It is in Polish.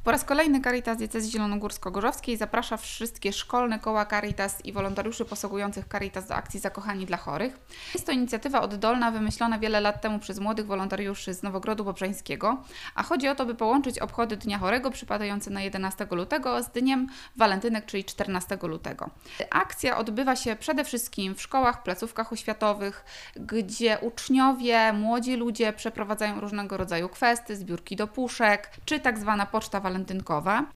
Po raz kolejny Caritas Diecezji Zielonogórsko-Gorzowskiej zaprasza wszystkie szkolne koła Caritas i wolontariuszy posługujących Caritas do akcji Zakochani dla chorych. Jest to inicjatywa oddolna wymyślona wiele lat temu przez młodych wolontariuszy z Nowogrodu Bobrzańskiego, a chodzi o to, by połączyć obchody Dnia Chorego przypadające na 11 lutego z Dniem Walentynek, czyli 14 lutego. Akcja odbywa się przede wszystkim w szkołach, placówkach oświatowych, gdzie uczniowie, młodzi ludzie przeprowadzają różnego rodzaju kwestie, zbiórki do puszek, czy tak zwana poczta walentynkowa.